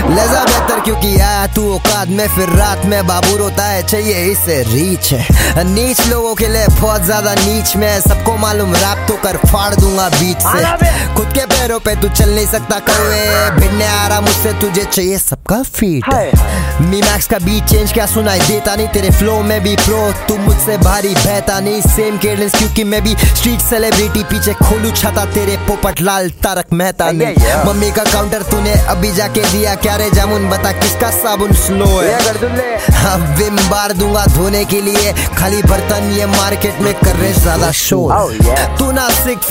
लहजा बेहतर क्योंकि आया तू औकात में, फिर रात में बाबू रोता है चाहिए इसे रीच है। नीच लोगों के लिए बहुत ज्यादा नीच में, सबको मालूम रैप तो कर फाड़ दूंगा बीच से। खुद के पैरों पे तू चल नहीं सकता कौवे, भिड़ने आ रहा मुझसे तुझे चाहिए सबका फीट। मी मैक्स का बीट चेंज क्या सुनाई देता नहीं, तेरे फ्लो में भी प्रो, तू मुझसे भारी बहता नहीं। सेम केडेंस क्योंकि मैं भी स्ट्रीट सेलिब्रिटी, पीछे खोलू छाता तेरे पोपट लाल तारक मेहता ने। मम्मी का काउंटर तूने अभी जाके दिया क्या रे जामुन, बता किसका साबुन स्लो है। हाँ विम बार दूंगा धोने के लिए, खाली बर्तन ये मार्केट में कर रहे ज्यादा शोर। तू ना सिक